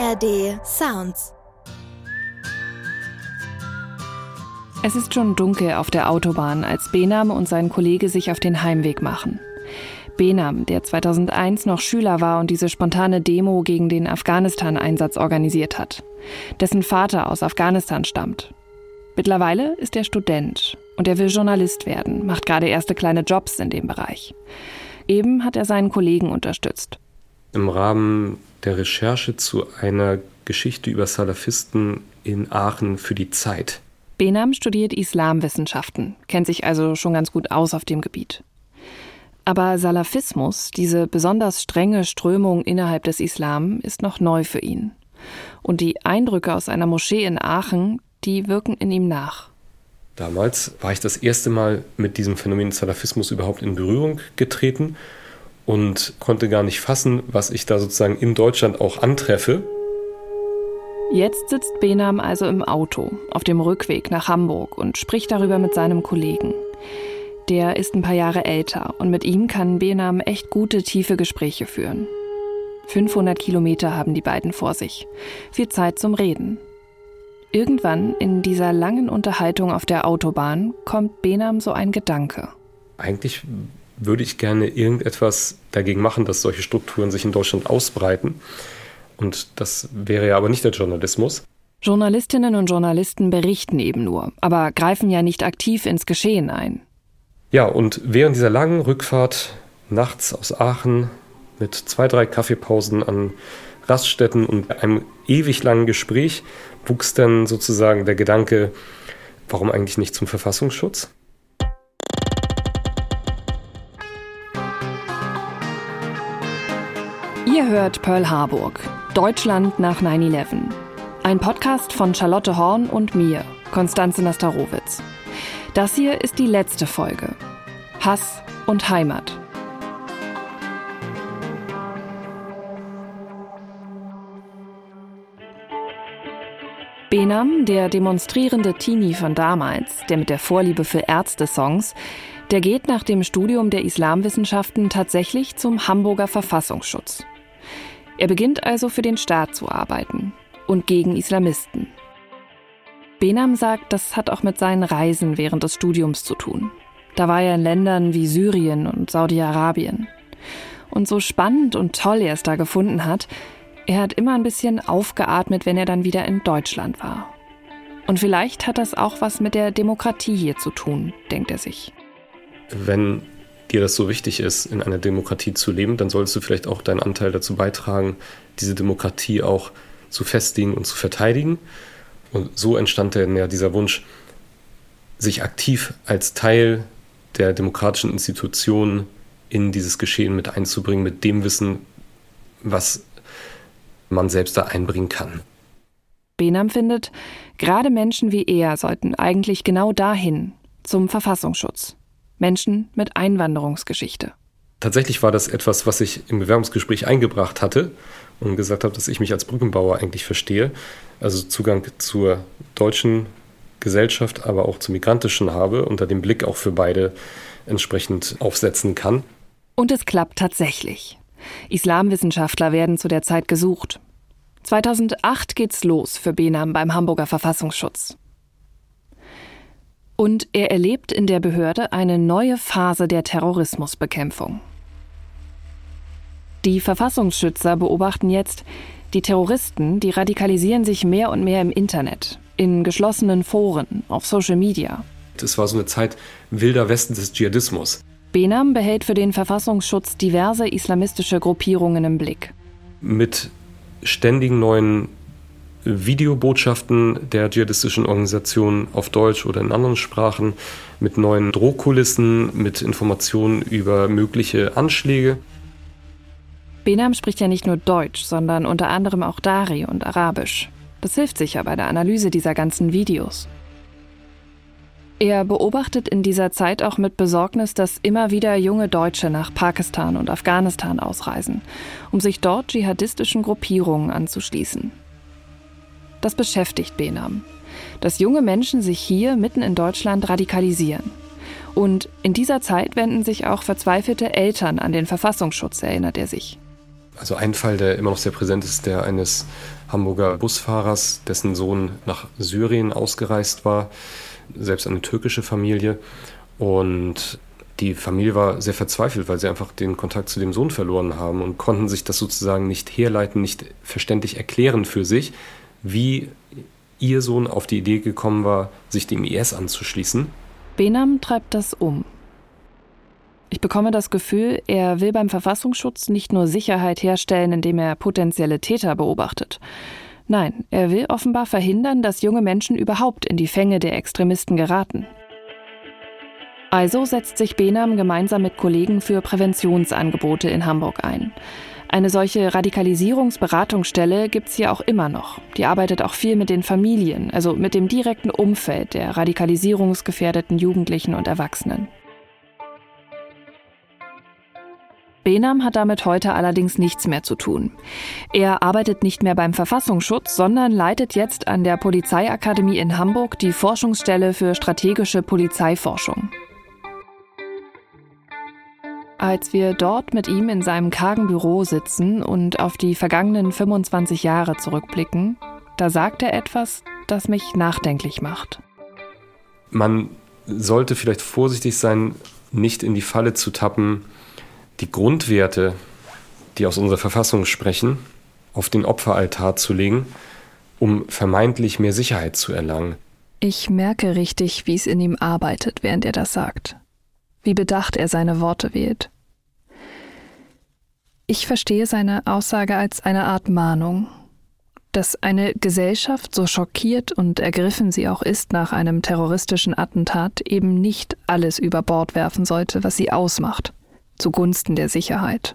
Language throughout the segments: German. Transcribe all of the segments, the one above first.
ARD Sounds. Es ist schon dunkel auf der Autobahn, als Behnam und sein Kollege sich auf den Heimweg machen. Behnam, der 2001 noch Schüler war und diese spontane Demo gegen den Afghanistan-Einsatz organisiert hat. Dessen Vater aus Afghanistan stammt. Mittlerweile ist er Student und er will Journalist werden, macht gerade erste kleine Jobs in dem Bereich. Eben hat er seinen Kollegen unterstützt. Im Rahmen der Recherche zu einer Geschichte über Salafisten in Aachen für die Zeit. Behnam studiert Islamwissenschaften, kennt sich also schon ganz gut aus auf dem Gebiet. Aber Salafismus, diese besonders strenge Strömung innerhalb des Islam, ist noch neu für ihn. Und die Eindrücke aus einer Moschee in Aachen, die wirken in ihm nach. Damals war ich das erste Mal mit diesem Phänomen Salafismus überhaupt in Berührung getreten und konnte gar nicht fassen, was ich da sozusagen in Deutschland auch antreffe. Jetzt sitzt Behnam also im Auto, auf dem Rückweg nach Hamburg und spricht darüber mit seinem Kollegen. Der ist ein paar Jahre älter und mit ihm kann Behnam echt gute, tiefe Gespräche führen. 500 Kilometer haben die beiden vor sich. Viel Zeit zum Reden. Irgendwann in dieser langen Unterhaltung auf der Autobahn kommt Behnam so ein Gedanke. Eigentlich würde ich gerne irgendetwas dagegen machen, dass solche Strukturen sich in Deutschland ausbreiten. Und das wäre ja aber nicht der Journalismus. Journalistinnen und Journalisten berichten eben nur, aber greifen ja nicht aktiv ins Geschehen ein. Ja, und während dieser langen Rückfahrt nachts aus Aachen mit 2-3 Kaffeepausen an Raststätten und einem ewig langen Gespräch wuchs dann sozusagen der Gedanke, warum eigentlich nicht zum Verfassungsschutz? Ihr hört Pearl Harbor, Deutschland nach 9/11. Ein Podcast von Charlotte Horn und mir, Konstanze Nastarowitz. Das hier ist die letzte Folge. Hass und Heimat. Behnam, der demonstrierende Teenie von damals, der mit der Vorliebe für Ärzte-Songs, der geht nach dem Studium der Islamwissenschaften tatsächlich zum Hamburger Verfassungsschutz. Er beginnt also für den Staat zu arbeiten und gegen Islamisten. Behnam sagt, das hat auch mit seinen Reisen während des Studiums zu tun. Da war er in Ländern wie Syrien und Saudi-Arabien. Und so spannend und toll er es da gefunden hat, er hat immer ein bisschen aufgeatmet, wenn er dann wieder in Deutschland war. Und vielleicht hat das auch was mit der Demokratie hier zu tun, denkt er sich. Wenn dir das so wichtig ist, in einer Demokratie zu leben, dann solltest du vielleicht auch deinen Anteil dazu beitragen, diese Demokratie auch zu festigen und zu verteidigen. Und so entstand dann ja dieser Wunsch, sich aktiv als Teil der demokratischen Institutionen in dieses Geschehen mit einzubringen, mit dem Wissen, was man selbst da einbringen kann. Behnam findet, gerade Menschen wie er sollten eigentlich genau dahin, zum Verfassungsschutz. Menschen mit Einwanderungsgeschichte. Tatsächlich war das etwas, was ich im Bewerbungsgespräch eingebracht hatte und gesagt habe, dass ich mich als Brückenbauer eigentlich verstehe. Also Zugang zur deutschen Gesellschaft, aber auch zur migrantischen habe, unter dem Blick auch für beide entsprechend aufsetzen kann. Und es klappt tatsächlich. Islamwissenschaftler werden zu der Zeit gesucht. 2008 geht's los für Behnam beim Hamburger Verfassungsschutz. Und er erlebt in der Behörde eine neue Phase der Terrorismusbekämpfung. Die Verfassungsschützer beobachten jetzt, die Terroristen, die radikalisieren sich mehr und mehr im Internet, in geschlossenen Foren, auf Social Media. Es war so eine Zeit wilder Westen des Dschihadismus. Behnam behält für den Verfassungsschutz diverse islamistische Gruppierungen im Blick. Mit ständigen neuen Videobotschaften der dschihadistischen Organisationen auf Deutsch oder in anderen Sprachen, mit neuen Drohkulissen, mit Informationen über mögliche Anschläge. Behnam spricht ja nicht nur Deutsch, sondern unter anderem auch Dari und Arabisch. Das hilft sicher bei der Analyse dieser ganzen Videos. Er beobachtet in dieser Zeit auch mit Besorgnis, dass immer wieder junge Deutsche nach Pakistan und Afghanistan ausreisen, um sich dort dschihadistischen Gruppierungen anzuschließen. Das beschäftigt Behnam, dass junge Menschen sich hier mitten in Deutschland radikalisieren. Und in dieser Zeit wenden sich auch verzweifelte Eltern an den Verfassungsschutz, erinnert er sich. Also ein Fall, der immer noch sehr präsent ist, der eines Hamburger Busfahrers, dessen Sohn nach Syrien ausgereist war, selbst eine türkische Familie. Und die Familie war sehr verzweifelt, weil sie einfach den Kontakt zu dem Sohn verloren haben und konnten sich das sozusagen nicht herleiten, nicht verständlich erklären für sich, wie ihr Sohn auf die Idee gekommen war, sich dem IS anzuschließen. Behnam treibt das um. Ich bekomme das Gefühl, er will beim Verfassungsschutz nicht nur Sicherheit herstellen, indem er potenzielle Täter beobachtet. Nein, er will offenbar verhindern, dass junge Menschen überhaupt in die Fänge der Extremisten geraten. Also setzt sich Behnam gemeinsam mit Kollegen für Präventionsangebote in Hamburg ein. Eine solche Radikalisierungsberatungsstelle gibt's hier auch immer noch. Die arbeitet auch viel mit den Familien, also mit dem direkten Umfeld der radikalisierungsgefährdeten Jugendlichen und Erwachsenen. Behnam hat damit heute allerdings nichts mehr zu tun. Er arbeitet nicht mehr beim Verfassungsschutz, sondern leitet jetzt an der Polizeiakademie in Hamburg die Forschungsstelle für strategische Polizeiforschung. Als wir dort mit ihm in seinem kargen Büro sitzen und auf die vergangenen 25 Jahre zurückblicken, da sagt er etwas, das mich nachdenklich macht. Man sollte vielleicht vorsichtig sein, nicht in die Falle zu tappen, die Grundwerte, die aus unserer Verfassung sprechen, auf den Opferaltar zu legen, um vermeintlich mehr Sicherheit zu erlangen. Ich merke richtig, wie es in ihm arbeitet, während er das sagt. Wie bedacht er seine Worte wählt. Ich verstehe seine Aussage als eine Art Mahnung, dass eine Gesellschaft, so schockiert und ergriffen sie auch ist nach einem terroristischen Attentat, eben nicht alles über Bord werfen sollte, was sie ausmacht, zugunsten der Sicherheit.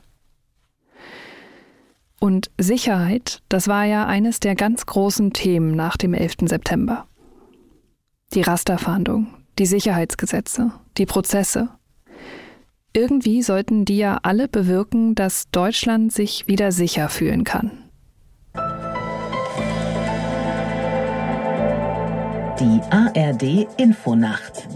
Und Sicherheit, das war ja eines der ganz großen Themen nach dem 11. September. Die Rasterfahndung, die Sicherheitsgesetze, die Prozesse. Irgendwie sollten die ja alle bewirken, dass Deutschland sich wieder sicher fühlen kann. Die ARD-Infonacht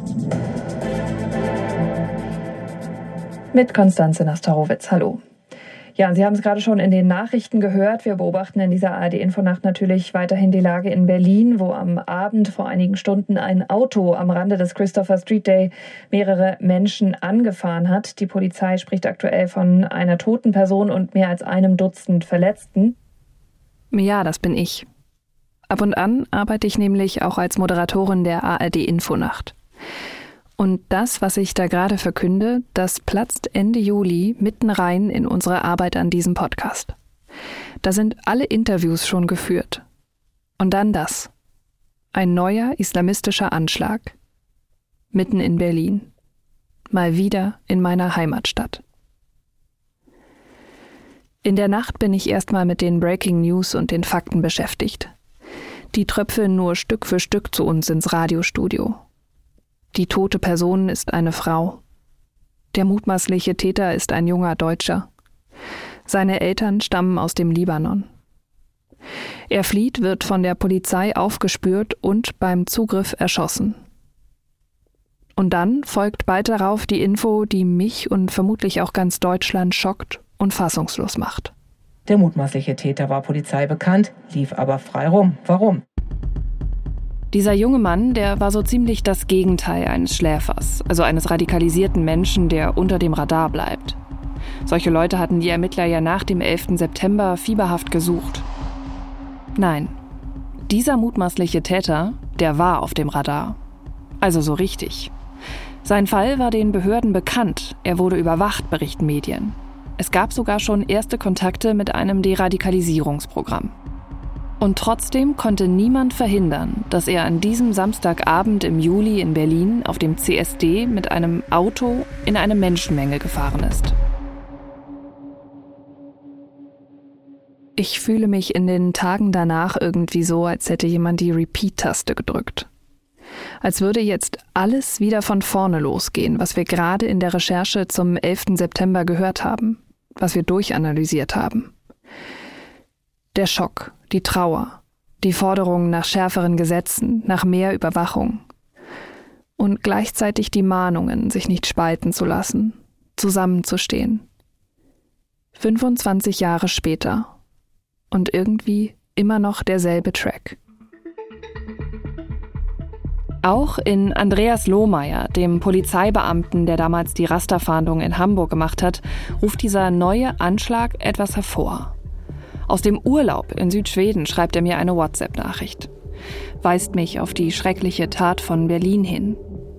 mit Konstanze Nastarowitz. Hallo. Ja, und Sie haben es gerade schon in den Nachrichten gehört. Wir beobachten in dieser ARD-Infonacht natürlich weiterhin die Lage in Berlin, wo am Abend vor einigen Stunden ein Auto am Rande des Christopher Street Day mehrere Menschen angefahren hat. Die Polizei spricht aktuell von einer toten Person und mehr als einem Dutzend Verletzten. Ja, das bin ich. Ab und an arbeite ich nämlich auch als Moderatorin der ARD-Infonacht. Und das, was ich da gerade verkünde, das platzt Ende Juli mitten rein in unsere Arbeit an diesem Podcast. Da sind alle Interviews schon geführt. Und dann das. Ein neuer islamistischer Anschlag. Mitten in Berlin. Mal wieder in meiner Heimatstadt. In der Nacht bin ich erstmal mit den Breaking News und den Fakten beschäftigt. Die tröpfeln nur Stück für Stück zu uns ins Radiostudio. Die tote Person ist eine Frau. Der mutmaßliche Täter ist ein junger Deutscher. Seine Eltern stammen aus dem Libanon. Er flieht, wird von der Polizei aufgespürt und beim Zugriff erschossen. Und dann folgt bald darauf die Info, die mich und vermutlich auch ganz Deutschland schockt und fassungslos macht. Der mutmaßliche Täter war Polizei bekannt, lief aber frei rum. Warum? Dieser junge Mann, der war so ziemlich das Gegenteil eines Schläfers, also eines radikalisierten Menschen, der unter dem Radar bleibt. Solche Leute hatten die Ermittler ja nach dem 11. September fieberhaft gesucht. Nein, dieser mutmaßliche Täter, der war auf dem Radar. Also so richtig. Sein Fall war den Behörden bekannt, er wurde überwacht, berichten Medien. Es gab sogar schon erste Kontakte mit einem Deradikalisierungsprogramm. Und trotzdem konnte niemand verhindern, dass er an diesem Samstagabend im Juli in Berlin auf dem CSD mit einem Auto in eine Menschenmenge gefahren ist. Ich fühle mich in den Tagen danach irgendwie so, als hätte jemand die Repeat-Taste gedrückt. Als würde jetzt alles wieder von vorne losgehen, was wir gerade in der Recherche zum 11. September gehört haben, was wir durchanalysiert haben. Der Schock, die Trauer, die Forderung nach schärferen Gesetzen, nach mehr Überwachung. Und gleichzeitig die Mahnungen, sich nicht spalten zu lassen, zusammenzustehen. 25 Jahre später. Und irgendwie immer noch derselbe Track. Auch in Andreas Lohmeier, dem Polizeibeamten, der damals die Rasterfahndung in Hamburg gemacht hat, ruft dieser neue Anschlag etwas hervor. Aus dem Urlaub in Südschweden schreibt er mir eine WhatsApp-Nachricht. Weist mich auf die schreckliche Tat von Berlin hin.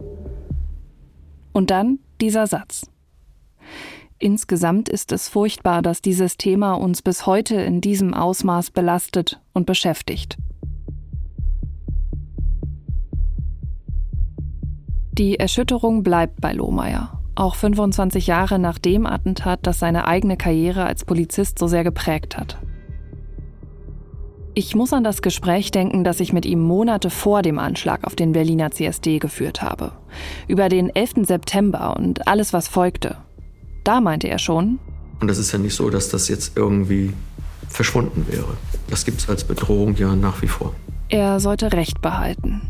Und dann dieser Satz. Insgesamt ist es furchtbar, dass dieses Thema uns bis heute in diesem Ausmaß belastet und beschäftigt. Die Erschütterung bleibt bei Lohmeier, auch 25 Jahre nach dem Attentat, das seine eigene Karriere als Polizist so sehr geprägt hat. Ich muss an das Gespräch denken, das ich mit ihm Monate vor dem Anschlag auf den Berliner CSD geführt habe. Über den 11. September und alles, was folgte. Da meinte er schon: Und das ist ja nicht so, dass das jetzt irgendwie verschwunden wäre. Das gibt es als Bedrohung ja nach wie vor. Er sollte Recht behalten.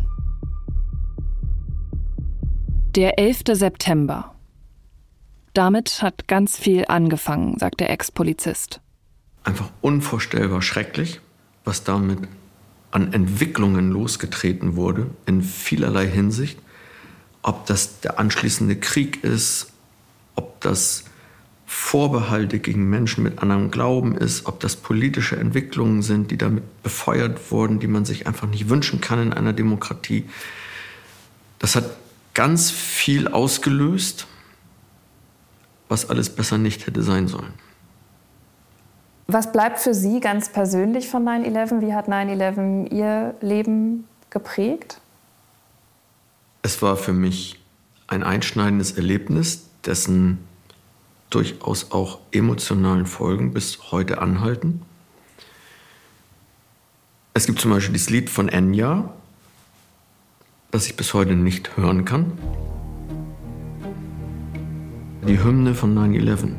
Der 11. September. Damit hat ganz viel angefangen, sagt der Ex-Polizist. Einfach unvorstellbar schrecklich, was damit an Entwicklungen losgetreten wurde, in vielerlei Hinsicht. Ob das der anschließende Krieg ist, ob das Vorbehalte gegen Menschen mit anderem Glauben ist, ob das politische Entwicklungen sind, die damit befeuert wurden, die man sich einfach nicht wünschen kann in einer Demokratie. Das hat ganz viel ausgelöst, was alles besser nicht hätte sein sollen. Was bleibt für Sie ganz persönlich von 9/11? Wie hat 9/11 Ihr Leben geprägt? Es war für mich ein einschneidendes Erlebnis, dessen durchaus auch emotionalen Folgen bis heute anhalten. Es gibt zum Beispiel das Lied von Enya, das ich bis heute nicht hören kann. Die Hymne von 9/11.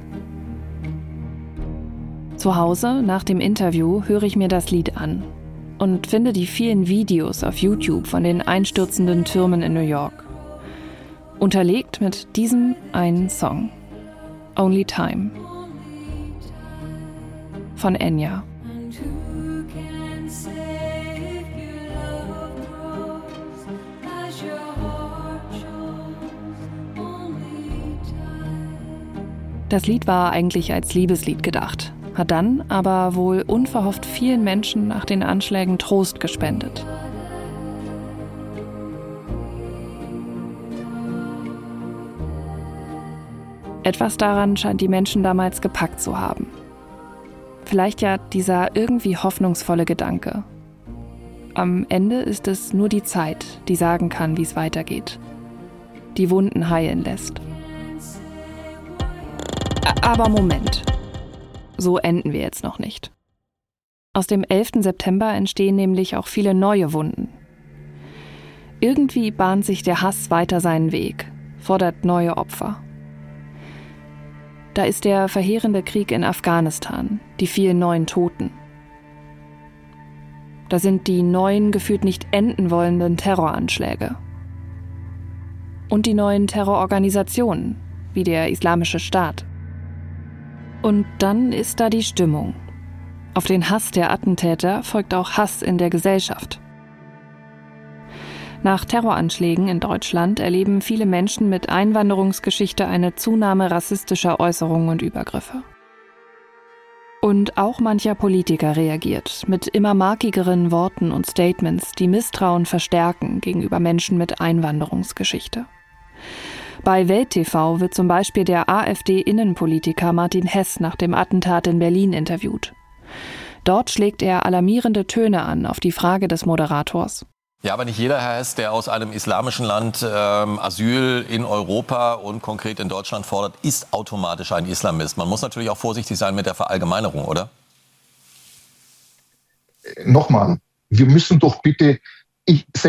Zu Hause, nach dem Interview, höre ich mir das Lied an und finde die vielen Videos auf YouTube von den einstürzenden Türmen in New York. Unterlegt mit diesem einen Song. Only Time. Von Enya. Das Lied war eigentlich als Liebeslied gedacht, hat dann aber wohl unverhofft vielen Menschen nach den Anschlägen Trost gespendet. Etwas daran scheint die Menschen damals gepackt zu haben. Vielleicht ja dieser irgendwie hoffnungsvolle Gedanke. Am Ende ist es nur die Zeit, die sagen kann, wie es weitergeht. Die Wunden heilen lässt. Aber Moment. So enden wir jetzt noch nicht. Aus dem 11. September entstehen nämlich auch viele neue Wunden. Irgendwie bahnt sich der Hass weiter seinen Weg, fordert neue Opfer. Da ist der verheerende Krieg in Afghanistan, die vielen neuen Toten. Da sind die neuen, gefühlt nicht enden wollenden Terroranschläge. Und die neuen Terrororganisationen, wie der Islamische Staat. Und dann ist da die Stimmung. Auf den Hass der Attentäter folgt auch Hass in der Gesellschaft. Nach Terroranschlägen in Deutschland erleben viele Menschen mit Einwanderungsgeschichte eine Zunahme rassistischer Äußerungen und Übergriffe. Und auch mancher Politiker reagiert mit immer markigeren Worten und Statements, die Misstrauen verstärken gegenüber Menschen mit Einwanderungsgeschichte. Bei Welt TV wird zum Beispiel der AfD-Innenpolitiker Martin Hess nach dem Attentat in Berlin interviewt. Dort schlägt er alarmierende Töne an auf die Frage des Moderators. Ja, aber nicht jeder, Herr Hess, der aus einem islamischen Land Asyl in Europa und konkret in Deutschland fordert, ist automatisch ein Islamist. Man muss natürlich auch vorsichtig sein mit der Verallgemeinerung, oder? Nochmal, wir müssen doch bitte...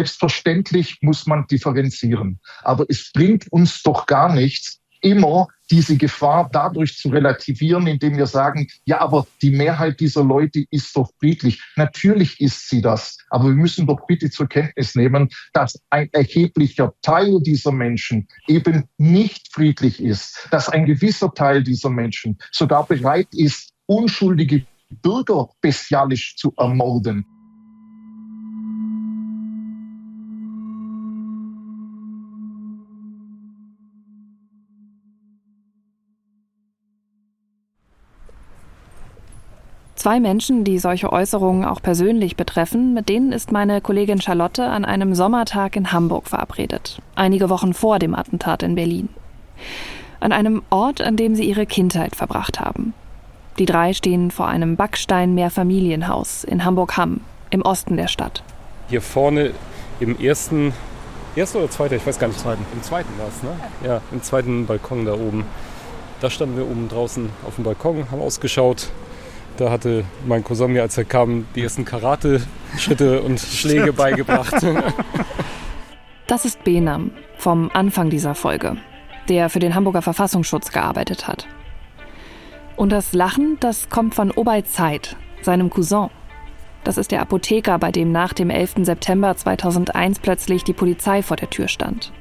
Selbstverständlich muss man differenzieren. Aber es bringt uns doch gar nichts, immer diese Gefahr dadurch zu relativieren, indem wir sagen, ja, aber die Mehrheit dieser Leute ist doch friedlich. Natürlich ist sie das. Aber wir müssen doch bitte zur Kenntnis nehmen, dass ein erheblicher Teil dieser Menschen eben nicht friedlich ist, dass ein gewisser Teil dieser Menschen sogar bereit ist, unschuldige Bürger bestialisch zu ermorden. Zwei Menschen, die solche Äußerungen auch persönlich betreffen, mit denen ist meine Kollegin Charlotte an einem Sommertag in Hamburg verabredet. Einige Wochen vor dem Attentat in Berlin. An einem Ort, an dem sie ihre Kindheit verbracht haben. Die drei stehen vor einem Backstein-Mehrfamilienhaus in Hamburg-Hamm, im Osten der Stadt. Hier vorne im ersten oder zweiten, ich weiß gar nicht. Im zweiten war es, ne? Ja, im zweiten Balkon da oben. Da standen wir oben draußen auf dem Balkon, haben ausgeschaut. Da hatte mein Cousin mir, als er kam, die ersten Karate-Schritte und Schläge beigebracht. Das ist Behnam vom Anfang dieser Folge, der für den Hamburger Verfassungsschutz gearbeitet hat. Und das Lachen, das kommt von Obaid Said, seinem Cousin. Das ist der Apotheker, bei dem nach dem 11. September 2001 plötzlich die Polizei vor der Tür stand.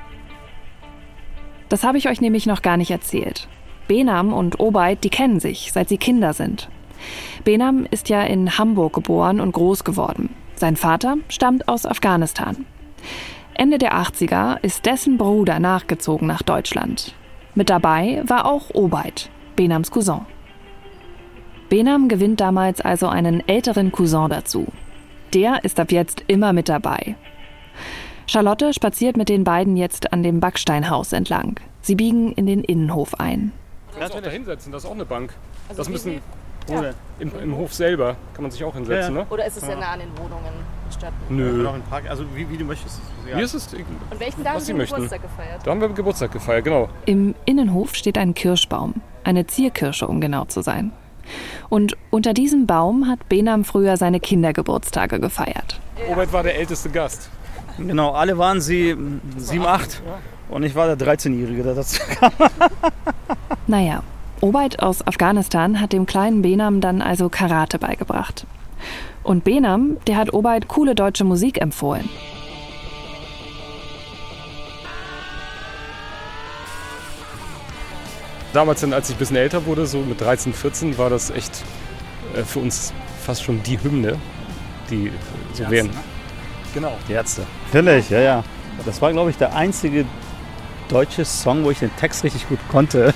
Das habe ich euch nämlich noch gar nicht erzählt. Behnam und Obaid, die kennen sich, seit sie Kinder sind. Behnam ist ja in Hamburg geboren und groß geworden. Sein Vater stammt aus Afghanistan. Ende der 80er ist dessen Bruder nachgezogen nach Deutschland. Mit dabei war auch Obaid, Behnams Cousin. Behnam gewinnt damals also einen älteren Cousin dazu. Der ist ab jetzt immer mit dabei. Charlotte spaziert mit den beiden jetzt an dem Backsteinhaus entlang. Sie biegen in den Innenhof ein. Du kannst auch da hinsetzen, das ist auch eine Bank. Also das müssen ja. im Hof selber kann man sich auch hinsetzen, ne? Oder ist es sehr nah an den Wohnungen statt? Nö. Also wie du möchtest. Ja. Hier ist es. Und welchen Tag haben Sie Geburtstag gefeiert? Da haben wir Geburtstag gefeiert, genau. Im Innenhof steht ein Kirschbaum, eine Zierkirsche, um genau zu sein. Und unter diesem Baum hat Behnam früher seine Kindergeburtstage gefeiert. Ja. Obaid war der älteste Gast. Genau, alle waren sie 7, 8 und ich war der 13-Jährige, der dazu kam. Naja, Obaid aus Afghanistan hat dem kleinen Behnam dann also Karate beigebracht. Und Behnam, der hat Obaid coole deutsche Musik empfohlen. Damals, als ich ein bisschen älter wurde, so mit 13, 14, war das echt für uns fast schon die Hymne, die so wären. Genau. Die Ärzte. Natürlich, ja. Das war, glaube ich, der einzige deutsche Song, wo ich den Text richtig gut konnte.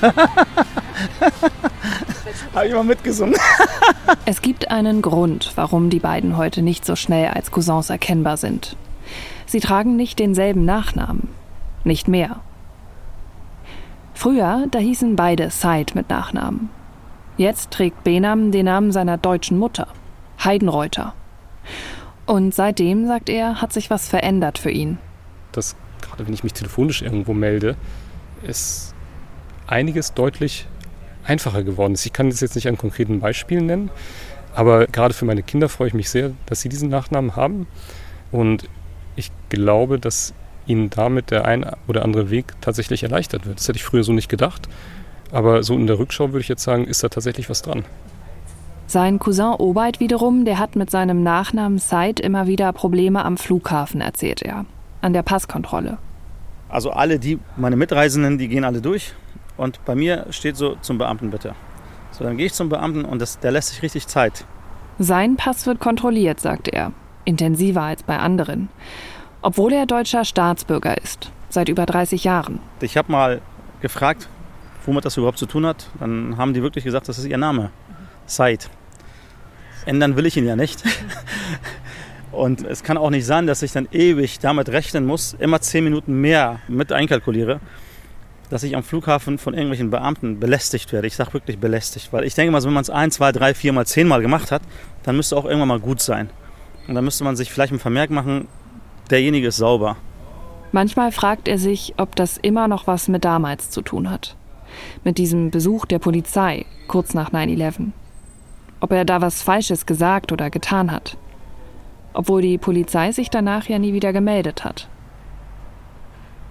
Habe ich mal mitgesungen. Es gibt einen Grund, warum die beiden heute nicht so schnell als Cousins erkennbar sind. Sie tragen nicht denselben Nachnamen. Nicht mehr. Früher, da hießen beide Said mit Nachnamen. Jetzt trägt Behnam den Namen seiner deutschen Mutter, Heidenreuther. Und seitdem, sagt er, hat sich was verändert für ihn. Das, gerade wenn ich mich telefonisch irgendwo melde, ist einiges deutlich einfacher geworden ist. Ich kann das jetzt nicht an konkreten Beispielen nennen, aber gerade für meine Kinder freue ich mich sehr, dass sie diesen Nachnamen haben. Und ich glaube, dass ihnen damit der ein oder andere Weg tatsächlich erleichtert wird. Das hätte ich früher so nicht gedacht. Aber so in der Rückschau würde ich jetzt sagen, ist da tatsächlich was dran. Sein Cousin Obaid wiederum, der hat mit seinem Nachnamen Said immer wieder Probleme am Flughafen, erzählt er. An der Passkontrolle. Also meine Mitreisenden, die gehen alle durch. Und bei mir steht so, zum Beamten bitte. So, dann gehe ich zum Beamten und der lässt sich richtig Zeit. Sein Pass wird kontrolliert, sagt er. Intensiver als bei anderen. Obwohl er deutscher Staatsbürger ist. Seit über 30 Jahren. Ich habe mal gefragt, womit das überhaupt zu tun hat. Dann haben die wirklich gesagt, das ist ihr Name. Said. Ändern will ich ihn ja nicht. Und es kann auch nicht sein, dass ich dann ewig damit rechnen muss, immer 10 Minuten mehr mit einkalkuliere, dass ich am Flughafen von irgendwelchen Beamten belästigt werde. Ich sage wirklich belästigt, weil ich denke mal, wenn man es 1, 2, 3, 4 mal 10 Mal gemacht hat, dann müsste auch irgendwann mal gut sein. Und dann müsste man sich vielleicht einen Vermerk machen, derjenige ist sauber. Manchmal fragt er sich, ob das immer noch was mit damals zu tun hat. Mit diesem Besuch der Polizei, kurz nach 9/11. Ob er da was Falsches gesagt oder getan hat. Obwohl die Polizei sich danach ja nie wieder gemeldet hat.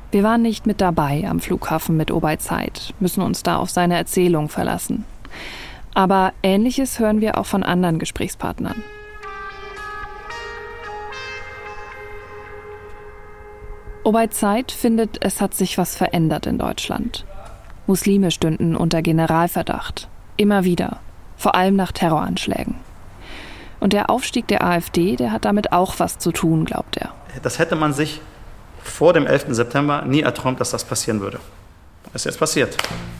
Wir waren nicht mit dabei am Flughafen mit Obaid Said, müssen uns da auf seine Erzählung verlassen. Aber Ähnliches hören wir auch von anderen Gesprächspartnern. Obaid Said findet, es hat sich was verändert in Deutschland. Muslime stünden unter Generalverdacht. Immer wieder. Vor allem nach Terroranschlägen. Und der Aufstieg der AfD, der hat damit auch was zu tun, glaubt er. Das hätte man sich vor dem 11. September nie erträumt, dass das passieren würde. Das ist jetzt passiert.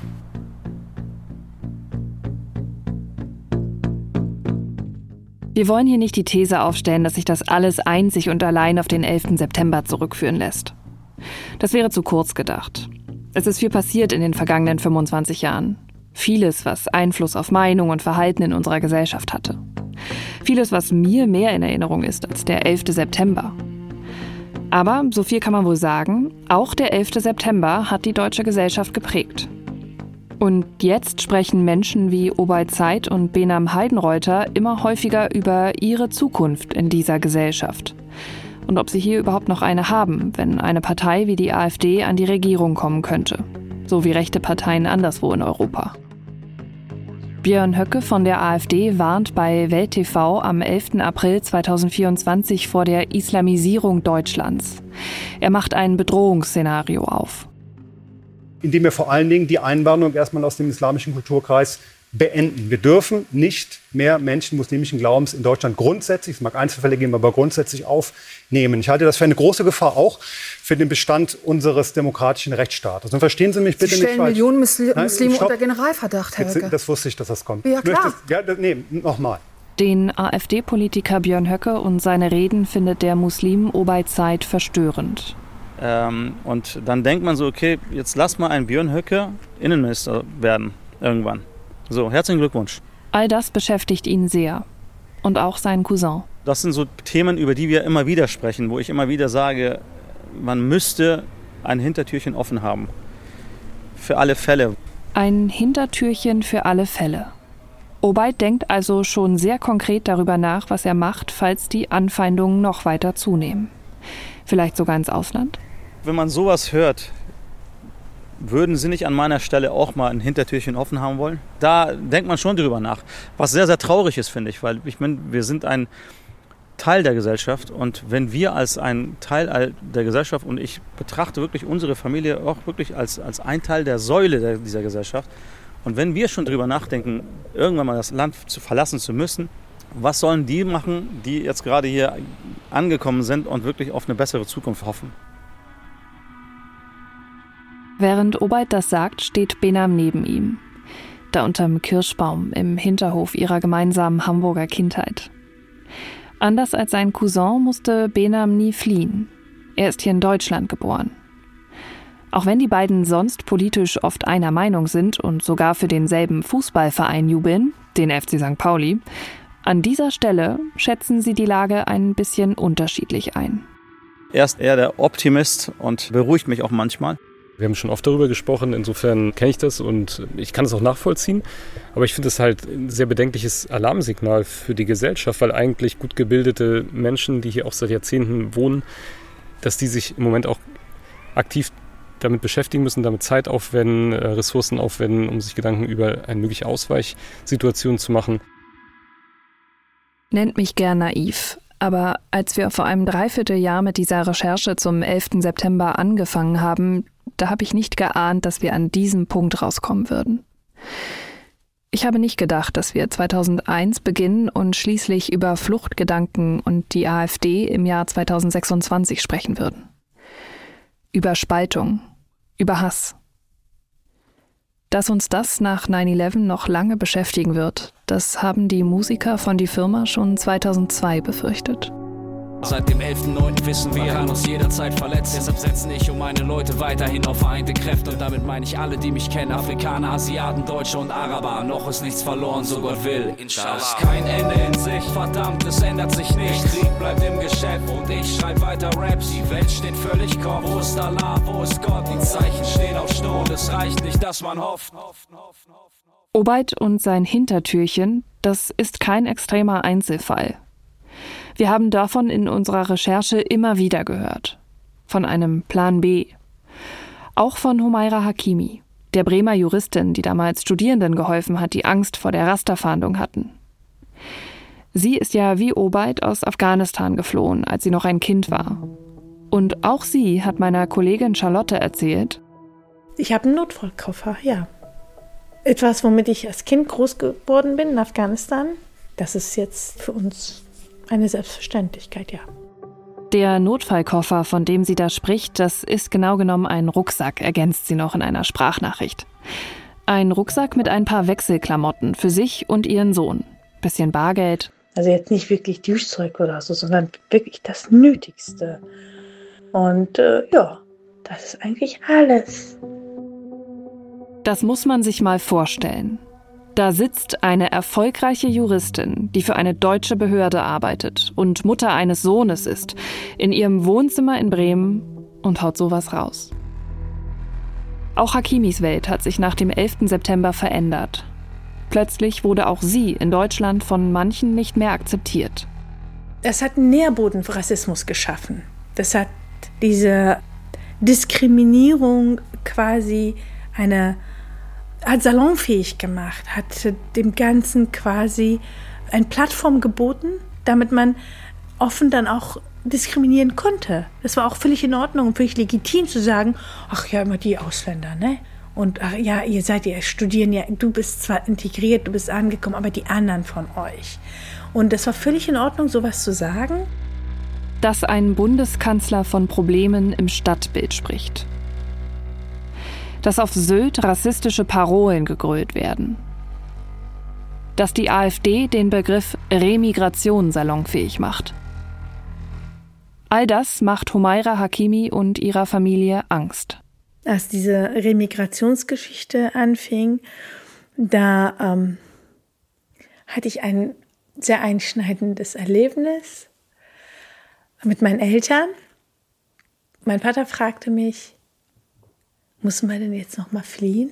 Wir wollen hier nicht die These aufstellen, dass sich das alles einzig und allein auf den 11. September zurückführen lässt. Das wäre zu kurz gedacht. Es ist viel passiert in den vergangenen 25 Jahren. Vieles, was Einfluss auf Meinung und Verhalten in unserer Gesellschaft hatte. Vieles, was mir mehr in Erinnerung ist als der 11. September. Aber, so viel kann man wohl sagen, auch der 11. September hat die deutsche Gesellschaft geprägt. Und jetzt sprechen Menschen wie Obaid Said und Behnam Heidenreuther immer häufiger über ihre Zukunft in dieser Gesellschaft. Und ob sie hier überhaupt noch eine haben, wenn eine Partei wie die AfD an die Regierung kommen könnte. So wie rechte Parteien anderswo in Europa. Björn Höcke von der AfD warnt bei Welt TV am 11. April 2024 vor der Islamisierung Deutschlands. Er macht ein Bedrohungsszenario auf. Indem wir vor allen Dingen die Einwanderung erstmal aus dem islamischen Kulturkreis beenden. Wir dürfen nicht mehr Menschen muslimischen Glaubens in Deutschland grundsätzlich, es mag Einzelfälle geben, aber grundsätzlich aufnehmen. Ich halte das für eine große Gefahr auch für den Bestand unseres demokratischen Rechtsstaates. Und verstehen Sie mich bitte nicht falsch. Sie stellen Millionen Muslime unter Generalverdacht, Herr Höcke. Das wusste ich, dass das kommt. Ja, klar. Nochmal. Den AfD-Politiker Björn Höcke und seine Reden findet der Muslim Obaid Said verstörend. Und dann denkt man so, okay, jetzt lass mal einen Björn Höcke Innenminister werden, irgendwann. So, herzlichen Glückwunsch. All das beschäftigt ihn sehr. Und auch seinen Cousin. Das sind so Themen, über die wir immer wieder sprechen, wo ich immer wieder sage, man müsste ein Hintertürchen offen haben. Für alle Fälle. Ein Hintertürchen für alle Fälle. Obaid denkt also schon sehr konkret darüber nach, was er macht, falls die Anfeindungen noch weiter zunehmen. Vielleicht sogar ins Ausland? Wenn man sowas hört, würden Sie nicht an meiner Stelle auch mal ein Hintertürchen offen haben wollen? Da denkt man schon drüber nach. Was sehr, sehr traurig ist, finde ich, weil ich meine, wir sind ein Teil der Gesellschaft und wenn wir als ein Teil der Gesellschaft, und ich betrachte wirklich unsere Familie auch wirklich als ein Teil der Säule dieser Gesellschaft, und wenn wir schon drüber nachdenken, irgendwann mal das Land verlassen zu müssen, was sollen die machen, die jetzt gerade hier angekommen sind und wirklich auf eine bessere Zukunft hoffen? Während Obaid das sagt, steht Behnam neben ihm. Da unterm Kirschbaum im Hinterhof ihrer gemeinsamen Hamburger Kindheit. Anders als sein Cousin musste Behnam nie fliehen. Er ist hier in Deutschland geboren. Auch wenn die beiden sonst politisch oft einer Meinung sind und sogar für denselben Fußballverein jubeln, den FC St. Pauli, an dieser Stelle schätzen sie die Lage ein bisschen unterschiedlich ein. Er ist eher der Optimist und beruhigt mich auch manchmal. Wir haben schon oft darüber gesprochen, insofern kenne ich das und ich kann es auch nachvollziehen. Aber ich finde es halt ein sehr bedenkliches Alarmsignal für die Gesellschaft, weil eigentlich gut gebildete Menschen, die hier auch seit Jahrzehnten wohnen, dass die sich im Moment auch aktiv damit beschäftigen müssen, damit Zeit aufwenden, Ressourcen aufwenden, um sich Gedanken über eine mögliche Ausweichsituation zu machen. Nennt mich gern naiv. Aber als wir vor einem Dreivierteljahr mit dieser Recherche zum 11. September angefangen haben, da habe ich nicht geahnt, dass wir an diesem Punkt rauskommen würden. Ich habe nicht gedacht, dass wir 2001 beginnen und schließlich über Fluchtgedanken und die AfD im Jahr 2026 sprechen würden. Über Spaltung, über Hass. Dass uns das nach 9/11 noch lange beschäftigen wird, das haben die Musiker von Die Firma schon 2002 befürchtet. Seit dem 11.9. wissen wir, kann uns jederzeit verletzen. Deshalb setzen ich und meine Leute weiterhin auf vereinte Kräfte. Und damit meine ich alle, die mich kennen. Afrikaner, Asiaten, Deutsche und Araber. Noch ist nichts verloren, so Gott will. Inshallah. Da ist kein Ende in Sicht. Verdammt, es ändert sich nicht. Krieg bleibt im Geschäft und ich schreib weiter Raps. Die Welt steht völlig Kopf. Wo ist Allah, wo ist Gott? Die Zeichen stehen auf Sturm. Es reicht nicht, dass man hofft. Obaid und sein Hintertürchen, das ist kein extremer Einzelfall. Wir haben davon in unserer Recherche immer wieder gehört. Von einem Plan B. Auch von Humaira Hakimi, der Bremer Juristin, die damals Studierenden geholfen hat, die Angst vor der Rasterfahndung hatten. Sie ist ja wie Obaid aus Afghanistan geflohen, als sie noch ein Kind war. Und auch sie hat meiner Kollegin Charlotte erzählt: Ich habe einen Notfallkoffer, ja. Etwas, womit ich als Kind groß geworden bin in Afghanistan. Das ist jetzt für uns eine Selbstverständlichkeit, ja. Der Notfallkoffer, von dem sie da spricht, das ist genau genommen ein Rucksack, ergänzt sie noch in einer Sprachnachricht. Ein Rucksack mit ein paar Wechselklamotten für sich und ihren Sohn. Bisschen Bargeld. Also jetzt nicht wirklich Duschzeug oder so, sondern wirklich das Nötigste. Und ja, das ist eigentlich alles. Das muss man sich mal vorstellen. Da sitzt eine erfolgreiche Juristin, die für eine deutsche Behörde arbeitet und Mutter eines Sohnes ist, in ihrem Wohnzimmer in Bremen und haut sowas raus. Auch Hakimis Welt hat sich nach dem 11. September verändert. Plötzlich wurde auch sie in Deutschland von manchen nicht mehr akzeptiert. Das hat einen Nährboden für Rassismus geschaffen. Das hat diese Diskriminierung quasi hat salonfähig gemacht, hat dem Ganzen quasi eine Plattform geboten, damit man offen dann auch diskriminieren konnte. Das war auch völlig in Ordnung und völlig legitim zu sagen, ach ja, immer die Ausländer, ne? Und ach ja, ihr studieren ja, du bist zwar integriert, du bist angekommen, aber die anderen von euch. Und das war völlig in Ordnung, sowas zu sagen. Dass ein Bundeskanzler von Problemen im Stadtbild spricht. Dass auf Sylt rassistische Parolen gegrölt werden. Dass die AfD den Begriff Remigration salonfähig macht. All das macht Humaira Hakimi und ihrer Familie Angst. Als diese Remigrationsgeschichte anfing, da hatte ich ein sehr einschneidendes Erlebnis mit meinen Eltern. Mein Vater fragte mich, muss man denn jetzt noch mal fliehen?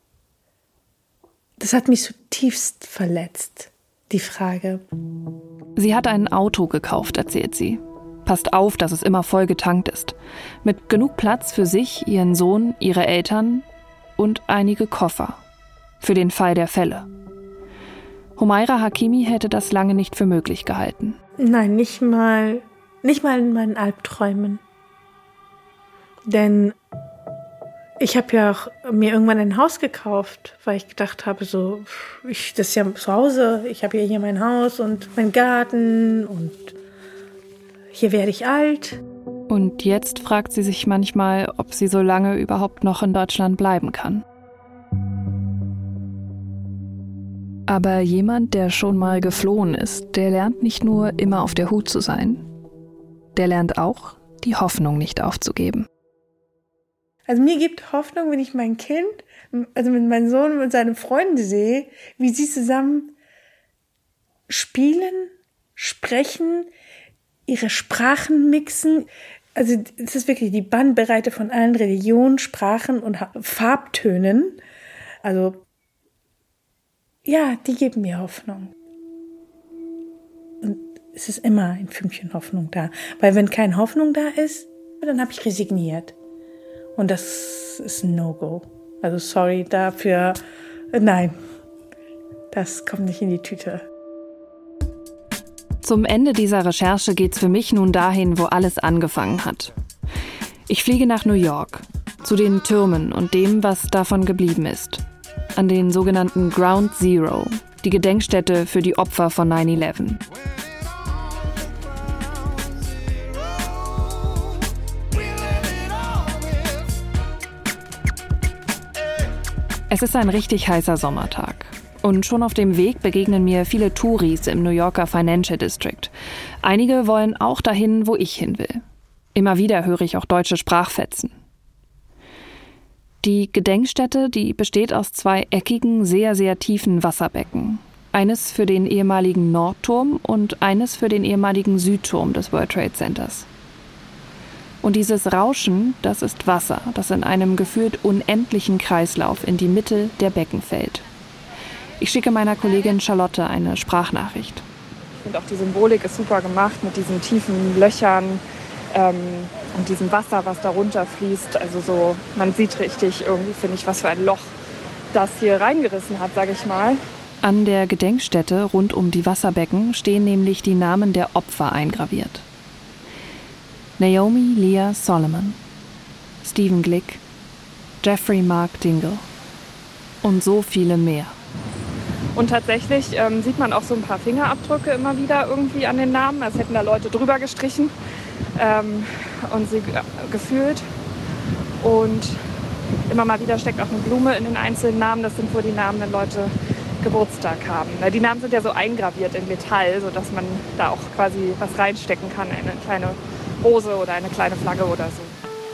Das hat mich zutiefst verletzt, die Frage. Sie hat ein Auto gekauft, erzählt sie. Passt auf, dass es immer voll getankt ist. Mit genug Platz für sich, ihren Sohn, ihre Eltern und einige Koffer. Für den Fall der Fälle. Humaira Hakimi hätte das lange nicht für möglich gehalten. Nein, nicht mal in meinen Albträumen. Denn ich habe ja auch mir irgendwann ein Haus gekauft, weil ich gedacht habe, das ist ja zu Hause, ich habe ja hier mein Haus und meinen Garten und hier werde ich alt. Und jetzt fragt sie sich manchmal, ob sie so lange überhaupt noch in Deutschland bleiben kann. Aber jemand, der schon mal geflohen ist, der lernt nicht nur immer auf der Hut zu sein. Der lernt auch, die Hoffnung nicht aufzugeben. Also mir gibt Hoffnung, wenn ich mein Kind, also mit meinem Sohn und seinen Freunden sehe, wie sie zusammen spielen, sprechen, ihre Sprachen mixen. Also es ist wirklich die Bandbreite von allen Religionen, Sprachen und Farbtönen. Also ja, die geben mir Hoffnung. Und es ist immer ein Fünkchen Hoffnung da. Weil wenn keine Hoffnung da ist, dann habe ich resigniert. Und das ist ein No-Go. Also sorry dafür. Nein, das kommt nicht in die Tüte. Zum Ende dieser Recherche geht's für mich nun dahin, wo alles angefangen hat. Ich fliege nach New York, zu den Türmen und dem, was davon geblieben ist. An den sogenannten Ground Zero, die Gedenkstätte für die Opfer von 9/11. Es ist ein richtig heißer Sommertag. Und schon auf dem Weg begegnen mir viele Touris im New Yorker Financial District. Einige wollen auch dahin, wo ich hin will. Immer wieder höre ich auch deutsche Sprachfetzen. Die Gedenkstätte, die besteht aus 2 eckigen, sehr, sehr tiefen Wasserbecken. Eines für den ehemaligen Nordturm und eines für den ehemaligen Südturm des World Trade Centers. Und dieses Rauschen, das ist Wasser, das in einem gefühlt unendlichen Kreislauf in die Mitte der Becken fällt. Ich schicke meiner Kollegin Charlotte eine Sprachnachricht. Und auch die Symbolik ist super gemacht mit diesen tiefen Löchern. und diesem Wasser, was da runterfließt. Also so, man sieht richtig irgendwie, finde ich, was für ein Loch das hier reingerissen hat, sage ich mal. An der Gedenkstätte rund um die Wasserbecken stehen nämlich die Namen der Opfer eingraviert. Naomi Leah Solomon, Stephen Glick, Jeffrey Mark Dingle und so viele mehr. Und tatsächlich sieht man auch so ein paar Fingerabdrücke immer wieder irgendwie an den Namen, als hätten da Leute drüber gestrichen und sie gefühlt. Und immer mal wieder steckt auch eine Blume in den einzelnen Namen. Das sind wohl die Namen, wenn Leute Geburtstag haben. Die Namen sind ja so eingraviert in Metall, sodass man da auch quasi was reinstecken kann, eine kleine Rose oder eine kleine Flagge oder so.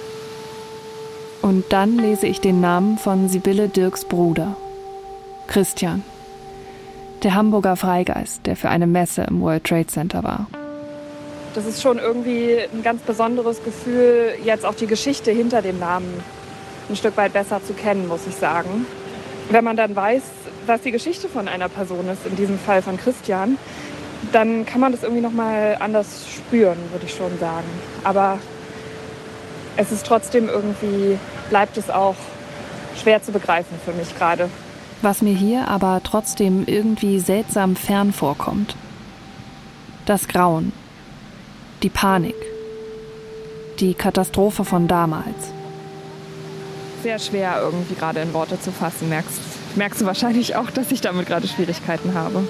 Und dann lese ich den Namen von Sibylle Dirks Bruder, Christian. Der Hamburger Freigeist, der für eine Messe im World Trade Center war. Das ist schon irgendwie ein ganz besonderes Gefühl, jetzt auch die Geschichte hinter dem Namen ein Stück weit besser zu kennen, muss ich sagen. Wenn man dann weiß, was die Geschichte von einer Person ist, in diesem Fall von Christian, dann kann man das irgendwie noch mal anders spüren, würde ich schon sagen. Aber es ist trotzdem irgendwie, bleibt es auch schwer zu begreifen für mich gerade. Was mir hier aber trotzdem irgendwie seltsam fern vorkommt. Das Grauen, die Panik, die Katastrophe von damals. Sehr schwer irgendwie gerade in Worte zu fassen. Merkst du wahrscheinlich auch, dass ich damit gerade Schwierigkeiten habe.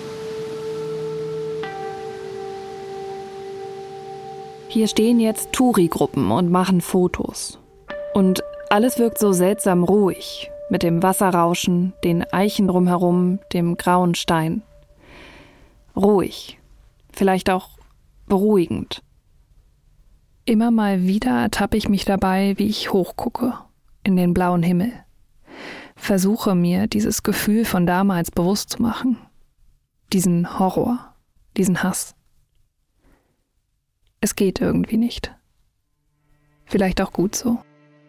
Hier stehen jetzt Touri-Gruppen und machen Fotos. Und alles wirkt so seltsam ruhig. Mit dem Wasserrauschen, den Eichen drumherum, dem grauen Stein. Ruhig. Vielleicht auch beruhigend. Immer mal wieder ertappe ich mich dabei, wie ich hochgucke in den blauen Himmel. Versuche mir dieses Gefühl von damals bewusst zu machen. Diesen Horror, diesen Hass. Es geht irgendwie nicht. Vielleicht auch gut so.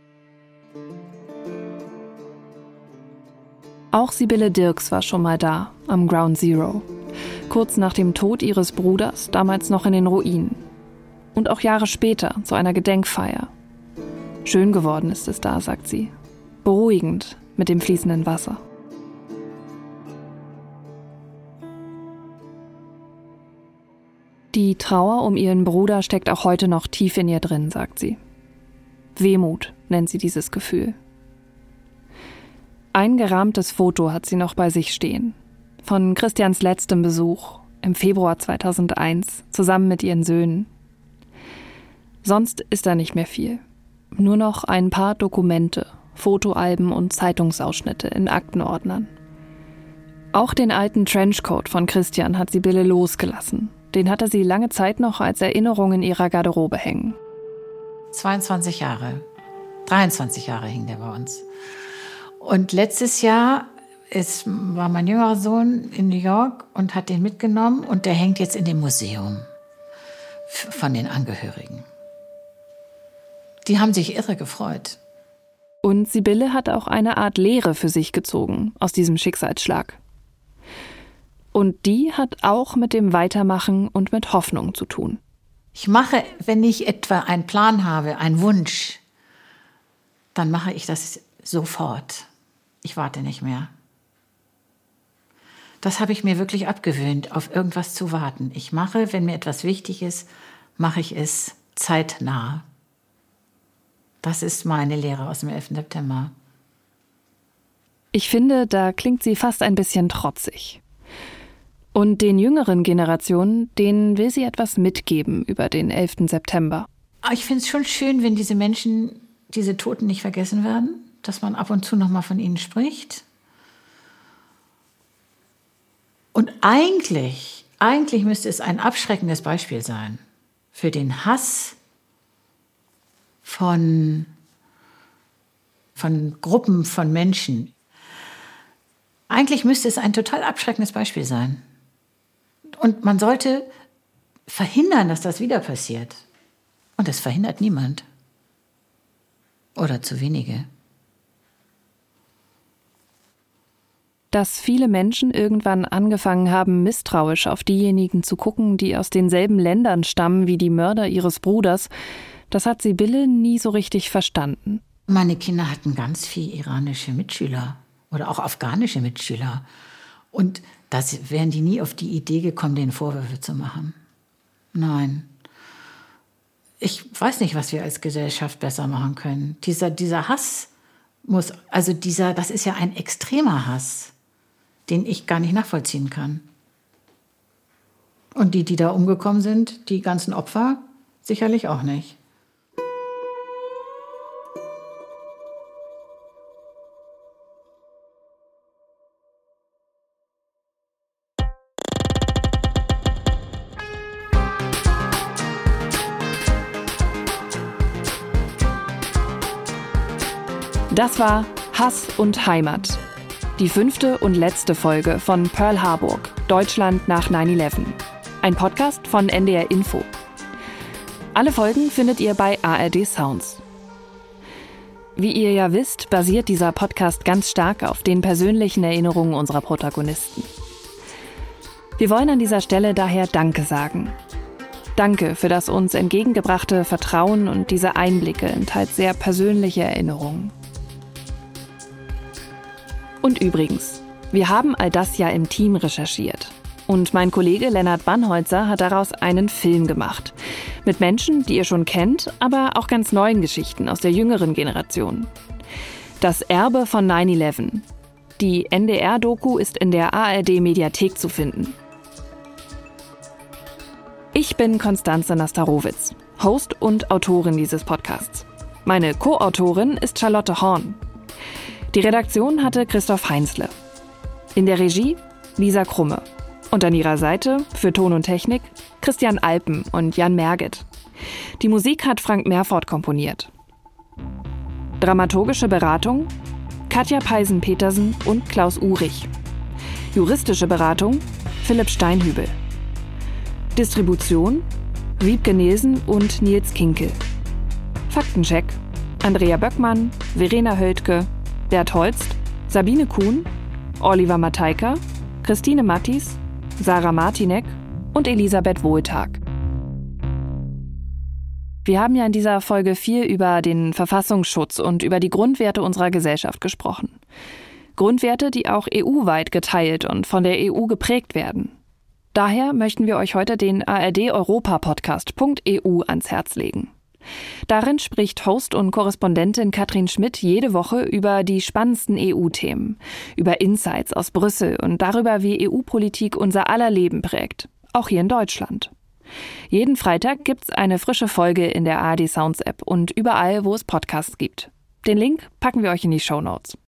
Auch Sibylle Dirks war schon mal da, am Ground Zero. Kurz nach dem Tod ihres Bruders, damals noch in den Ruinen. Und auch Jahre später, zu einer Gedenkfeier. Schön geworden ist es da, sagt sie. Beruhigend mit dem fließenden Wasser. Die Trauer um ihren Bruder steckt auch heute noch tief in ihr drin, sagt sie. Wehmut nennt sie dieses Gefühl. Ein gerahmtes Foto hat sie noch bei sich stehen. Von Christians letztem Besuch im Februar 2001, zusammen mit ihren Söhnen. Sonst ist da nicht mehr viel. Nur noch ein paar Dokumente, Fotoalben und Zeitungsausschnitte in Aktenordnern. Auch den alten Trenchcoat von Christian hat Sibylle losgelassen. Den hatte sie lange Zeit noch als Erinnerung in ihrer Garderobe hängen. 22 Jahre, 23 Jahre hing der bei uns. Und letztes Jahr war mein jüngerer Sohn in New York und hat den mitgenommen und der hängt jetzt in dem Museum von den Angehörigen. Die haben sich irre gefreut. Und Sibylle hat auch eine Art Lehre für sich gezogen aus diesem Schicksalsschlag. Und die hat auch mit dem Weitermachen und mit Hoffnung zu tun. Ich mache, wenn ich etwa einen Plan habe, einen Wunsch, dann mache ich das sofort. Ich warte nicht mehr. Das habe ich mir wirklich abgewöhnt, auf irgendwas zu warten. Ich mache, wenn mir etwas wichtig ist, mache ich es zeitnah. Das ist meine Lehre aus dem 11. September. Ich finde, da klingt sie fast ein bisschen trotzig. Und den jüngeren Generationen, denen will sie etwas mitgeben über den 11. September. Ich finde es schon schön, wenn diese Menschen, diese Toten nicht vergessen werden, dass man ab und zu noch mal von ihnen spricht. Und eigentlich müsste es ein abschreckendes Beispiel sein für den Hass von Gruppen von Menschen. Eigentlich müsste es ein total abschreckendes Beispiel sein. Und man sollte verhindern, dass das wieder passiert. Und das verhindert niemand. Oder zu wenige. dass viele Menschen irgendwann angefangen haben, misstrauisch auf diejenigen zu gucken, die aus denselben Ländern stammen wie die Mörder ihres Bruders, das hat Sibylle nie so richtig verstanden. Meine Kinder hatten ganz viel iranische Mitschüler oder auch afghanische Mitschüler. Und da wären die nie auf die Idee gekommen, denen Vorwürfe zu machen. Nein. Ich weiß nicht, was wir als Gesellschaft besser machen können. Dieser Hass das ist ja ein extremer Hass, den ich gar nicht nachvollziehen kann. Und die da umgekommen sind, die ganzen Opfer, sicherlich auch nicht. Das war Hass und Heimat. Die 5. und letzte Folge von Pearl Harbor, Deutschland nach 9/11. Ein Podcast von NDR Info. Alle Folgen findet ihr bei ARD Sounds. Wie ihr ja wisst, basiert dieser Podcast ganz stark auf den persönlichen Erinnerungen unserer Protagonisten. Wir wollen an dieser Stelle daher Danke sagen. Danke für das uns entgegengebrachte Vertrauen und diese Einblicke in teils sehr persönliche Erinnerungen. Und übrigens, wir haben all das ja im Team recherchiert. Und mein Kollege Lennart Bannholzer hat daraus einen Film gemacht. Mit Menschen, die ihr schon kennt, aber auch ganz neuen Geschichten aus der jüngeren Generation. Das Erbe von 9/11. Die NDR-Doku ist in der ARD-Mediathek zu finden. Ich bin Constanze Nastarowitz, Host und Autorin dieses Podcasts. Meine Co-Autorin ist Charlotte Horn. Die Redaktion hatte Christoph Heinzle. In der Regie Lisa Krumme. Und an ihrer Seite für Ton und Technik Christian Alpen und Jan Merget. Die Musik hat Frank Merford komponiert. Dramaturgische Beratung Katja Peisen-Petersen und Klaus Urich. Juristische Beratung Philipp Steinhübel. Distribution Wiebke Nielsen und Nils Kinkel. Faktencheck Andrea Böckmann, Verena Höldke, Bert Holst, Sabine Kuhn, Oliver Matejka, Christine Mattis, Sarah Martinek und Elisabeth Wohltag. Wir haben ja in dieser Folge viel über den Verfassungsschutz und über die Grundwerte unserer Gesellschaft gesprochen. Grundwerte, die auch EU-weit geteilt und von der EU geprägt werden. Daher möchten wir euch heute den ARD-Europa-Podcast.eu ans Herz legen. Darin spricht Host und Korrespondentin Katrin Schmidt jede Woche über die spannendsten EU-Themen, über Insights aus Brüssel und darüber, wie EU-Politik unser aller Leben prägt, auch hier in Deutschland. Jeden Freitag gibt's eine frische Folge in der ARD Sounds App und überall, wo es Podcasts gibt. Den Link packen wir euch in die Shownotes.